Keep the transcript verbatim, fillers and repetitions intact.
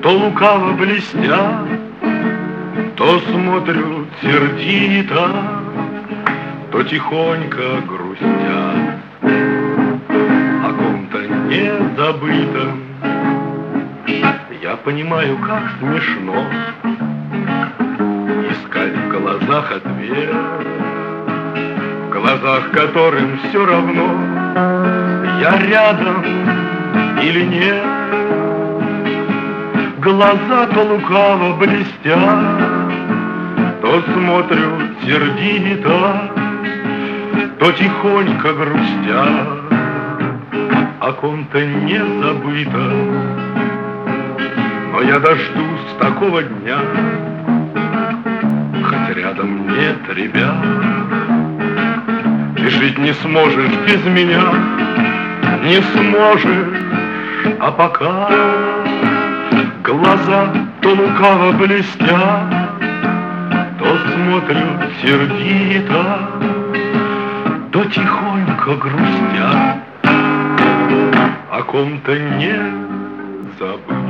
то лукаво блестя, то смотрят сердито, то тихонько грустя о ком-то незабытом. Я понимаю, как смешно искать в глазах ответ, в глазах которым все равно, я рядом или нет. Глаза то лукаво блестят, то смотрят сердито, то тихонько грустят о ком-то незабытом. Но я дождусь такого дня, хоть рядом нет ребят. Ты жить не сможешь без меня, не сможешь, а пока глаза то лукаво блестят, то смотрят сердито, то тихонько грустят о ком-то не забыть.